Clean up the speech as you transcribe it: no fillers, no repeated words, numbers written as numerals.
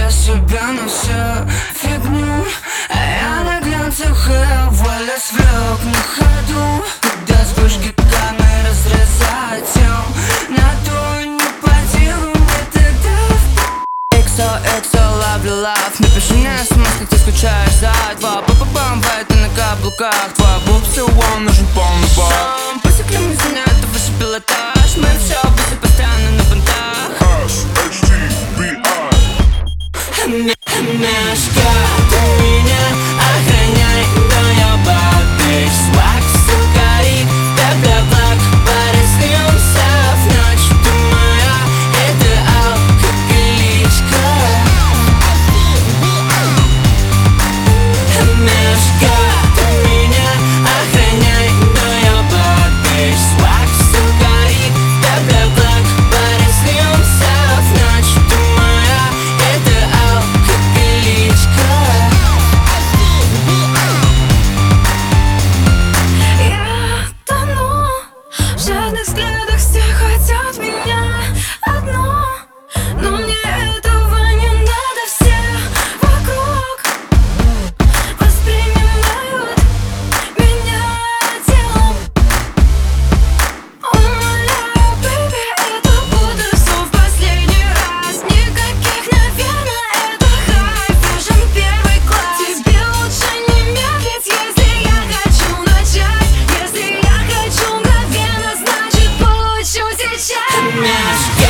для себя на всю фигню. А я на глянцах и воля свек на ходу. Когда вспышки камер разрезают тем, на то не по делу мне тогда. XO, ловлю лав. Напиши мне смс, как ты скучаешь за два. Па-па-пам, ты на каблуках. Твой буб still one, нужен полный бак. Посекли мы за это выше пилотаж. Мы все быстро постоянно на понтах. Мешка, ты меня охраняй, но я бабич. Свак, сука, и тебе благ. Пореснемся в ночь, ты моя идеал, как личка. Мешка, ты меня охраняй, но я бабич. Свак, сука, и тебе благ. Пореснемся в ночь, ты моя идеал, как личка. Я тону в жадных взглядах, все хотят меня одно, но мне этого не надо. Все вокруг воспринимают меня телом. Умоляю, бэйби, это буду все в последний раз. Никаких, наверное, это хай, фэшн первый класс. Тебе лучше не медлить, если я хочу начать. Если я хочу мгновенно, значит получу сейчас. Мешка.